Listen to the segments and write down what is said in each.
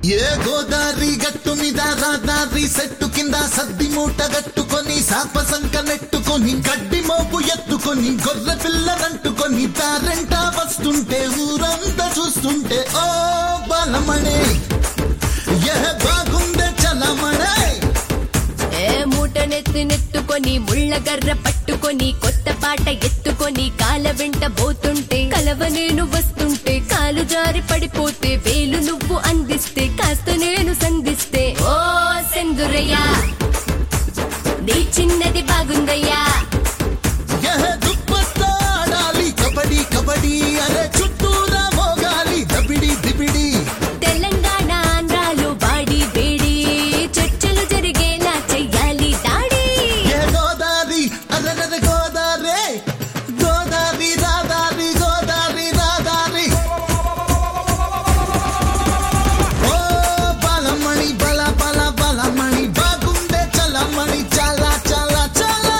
ఏ గోదారి గట్టు మీద రాదారి సెట్టు కింద సద్ది మూట గట్టుకొని సాప సంక నెట్టుకొని గడ్డి మోపు ఎత్తుకొని గొర్రె పిల్లనంటుకొని తారెంట వస్తుంటే ఊరంతా చూస్తుంటే ఓ బాలమణి ఏ బాగుందే చలమణి. ఏ మూట నెత్తుకొని ముళ్ళగర్ర పట్టుకొని కొత్త పాట ఎత్తుకొని కాల వెంట పోతుంటే కలవ నేను వస్తుంటే కాలు జారి పడిపోతే వేలు నువ్వు అందిస్తే కాస్త నేను సంధిస్తే ఓ సెందురయ్యా నీ చిన్నది బాగుందయ్యా. ఏ దుప్పట్తో ఆడాలి కబడ్డీ కబడ్డీ అరే చుట్టూరా మోగాలి దబిడి దిబిడి. తెలంగాణ ఆంధ్రాలో బాడి వేడి చర్చలు జరిగేలా చెయ్యాలి దాడి. ఏ గోదారి అదనద గోదారి గోదారి రాదారి గోదారి రాదారి. ఓ బాలమణి బల బల బలమణి బాగుందే చలమణి చాలా చాలా చాలా.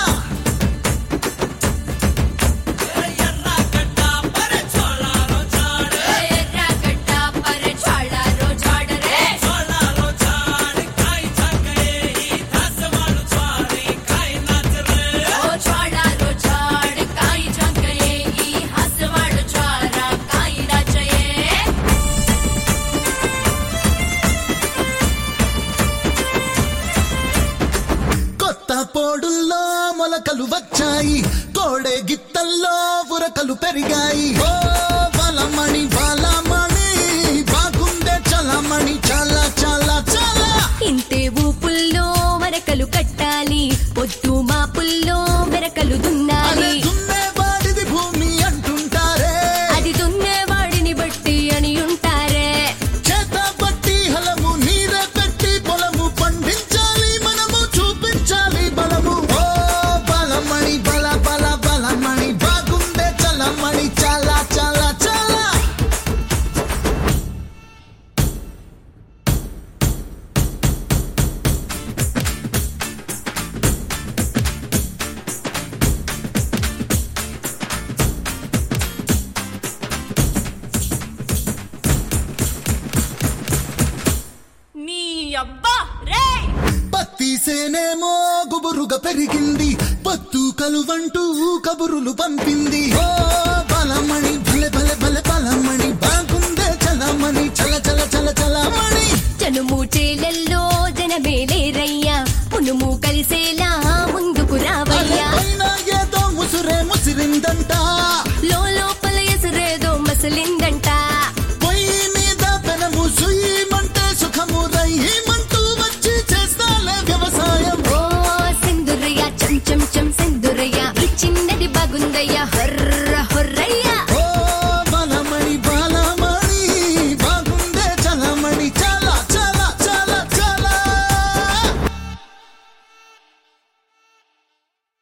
కొత్త పోడుల్లో మొలకలు వచ్చాయి కోడే గిత్తల్లో ఉరకలు పెరిగాయి. ఓ బలమణి బలమణి బాగుందే చలమణి చాలా చాలా చాలా. ఇంతే ఊపుల్లో మరకలు కట్టాలి పొద్దు మాపుల్లో మెరకలు దున్నాలి. అరే దున్నేవాడిది భూమి అంటుంటారే అది దున్నేవాడిని బట్టి అని ఉంటారే. చేత బట్టి హలము నీరే పెట్టి పొలము పండించాలి మనము చూపించాలి బలము. ఓ బలమణి బల బల బలమణి బాగుందే చలమణి చాలా చాలా చాలా. నీ అబ్బా రే పత్తిసేనేమో గుబురుగా పెరిగింది పత్తు కలువంటూ కబురులు పంపింది. ఓ బలమణి భలే భలే భలే బలమణి